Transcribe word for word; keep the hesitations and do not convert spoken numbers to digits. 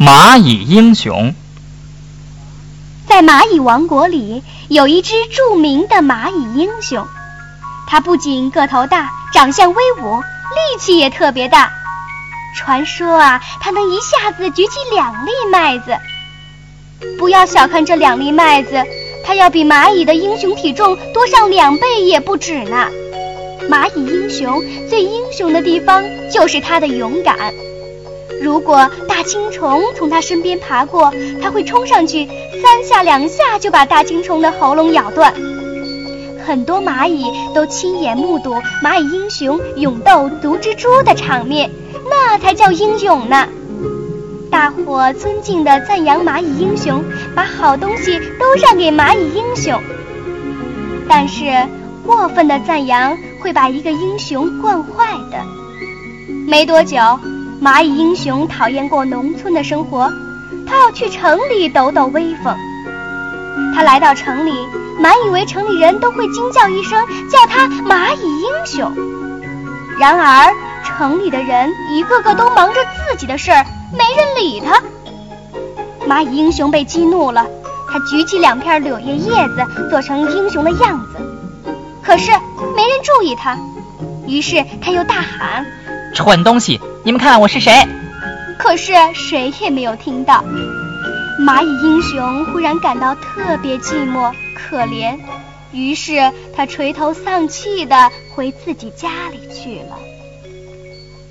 蚂蚁英雄。 在蚂蚁王国里，有一只著名的蚂蚁英雄，他不仅个头大，长相威武，力气也特别大。传说啊，他能一下子举起两粒麦子。不要小看这两粒麦子，他要比蚂蚁的英雄体重多上两倍也不止呢。蚂蚁英雄最英雄的地方就是他的勇敢。如果大青虫从他身边爬过，他会冲上去，三下两下就把大青虫的喉咙咬断。很多蚂蚁都亲眼目睹蚂蚁英雄勇斗毒蜘蛛的场面，那才叫英勇呢。大伙尊敬地赞扬蚂蚁英雄，把好东西都让给蚂蚁英雄。但是过分的赞扬会把一个英雄惯坏的。没多久，蚂蚁英雄讨厌过农村的生活，他要去城里抖抖威风。他来到城里，满以为城里人都会惊叫一声，叫他蚂蚁英雄。然而城里的人一个个都忙着自己的事儿，没人理他。蚂蚁英雄被激怒了，他举起两片柳叶叶子做成英雄的样子，可是没人注意他。于是他又大喊： 蠢东西，你们看我是谁？ 可是谁也没有听到。蚂蚁英雄忽然感到特别寂寞可怜，于是他垂头丧气地回自己家里去了。